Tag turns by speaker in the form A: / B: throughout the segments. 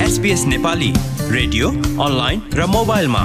A: SBS Nepali radio online र मोबाइलमा।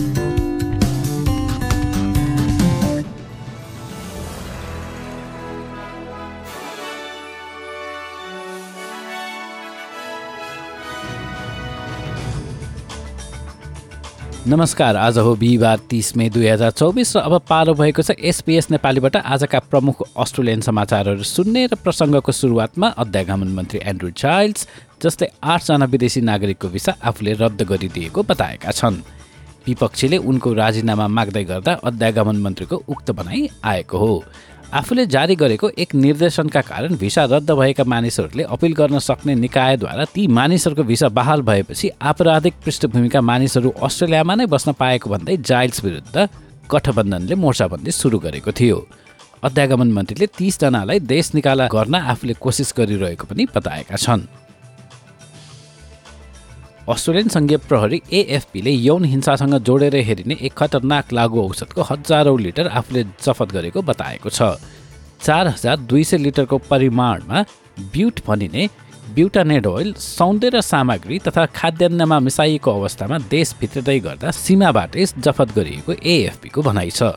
B: नमस्कार, आज हो बिहिबार 30 मे 2024 र अब पालो भएको छ SBS नेपालीबाट आजका प्रमुख अस्ट्रेलियन समाचारहरू सुन्ने र प्रसङ्गको सुरुवातमा अध्यागमन मन्त्री एन्ड्रु चाइल्ड्स जसले 8 जना विदेशी नागरिकको भिसा आफूले रद्द गरिदिएको बताएका छन्। विपक्षीले उनको राजीनामा माग्दै गर्दा अध्यागमन मन्त्रीको उक्त भनाइ आएको हो। आफूले जारी गरेको एक निर्देशनका कारण भिसा रद्द भएका मानिसहरूले अपिल गर्न सक्ने निकायद्वारा ती मानिसहरूको भिसा बहाल भएपछि आपराधिक पृष्ठभूमिका मानिसहरू अस्ट्रेलियामा नै बस्न पाएको भन्दै जाइल्स विरुद्ध गठबन्धनले मोर्चाबन्दी सुरु गरेको थियो। अध्यागमन मन्त्रीले 30 जनालाई देश निकाला गर्न आफूले कोसिस गरिरहेको पनि बताएका छन्। अस्ट्रेलियन सङ्घीय प्रहरी AFPले यौन हिंसासँग जोडेर हेरिने एक खतरनाक लागु औषधको हजारौं लिटर आफूले जफत गरेको बताएको छ। 4200 लिटरको परिमाणमा ब्युट भनिने ब्युटानेडोइल सौन्दर्य सामग्री तथा खाद्यान्नमा मिसाइएको अवस्थामा देश भित्रदै गर्दा सीमाबाटै जफत गरिएको AFPको भनाइ छ।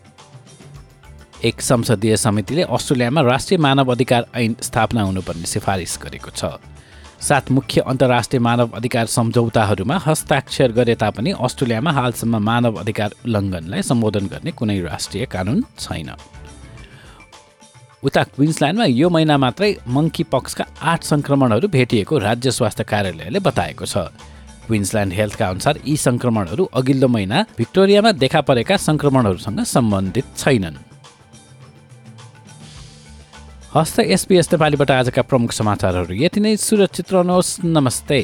B: एक संसदीय समितिले अस्ट्रेलियामा राष्ट्रिय मानव अधिकार ऐन स्थापना हुनुपर्ने सिफारिस गरेको छ। 7 मुख्य अन्तर्राष्ट्रिय मानव अधिकार सम्झौताहरूमा हस्ताक्षर गरे तापनि अस्ट्रेलियामा हालसम्म मानव अधिकार उल्लङ्घनलाई सम्बोधन गर्ने कुनै राष्ट्रिय कानुन छैन। उता क्विन्सल्यान्डमा यो महिना मात्रै मंकी पक्सका 8 संक्रमणहरू भेटिएको राज्य स्वास्थ्य कार्यालयले बताएको छ। क्विन्सल्यान्ड हेल्थका अनुसार यी संक्रमणहरू अघिल्लो महिना भिक्टोरियामा देखा परेका संक्रमणहरूसँग सम्बन्धित छैनन्। हस्त SBS नेपालीबाट आजका प्रमुख समाचारहरू यति नै। सुरक्षित रहनुहोस्। नमस्ते।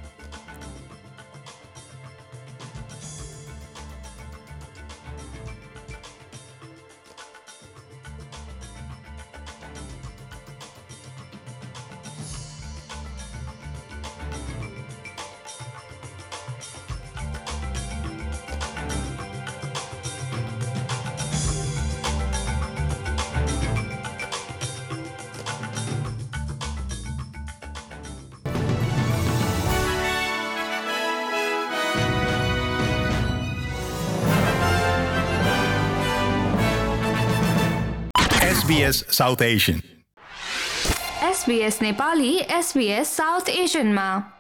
C: SBS South Asian.
D: SBS Nepali SBS South एसियनमा